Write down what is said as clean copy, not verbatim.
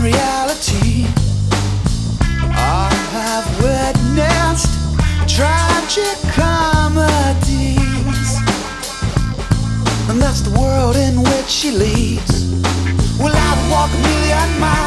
reality. I have witnessed tragic comedies, and that's the world in which she leads. Well, I've walked a million miles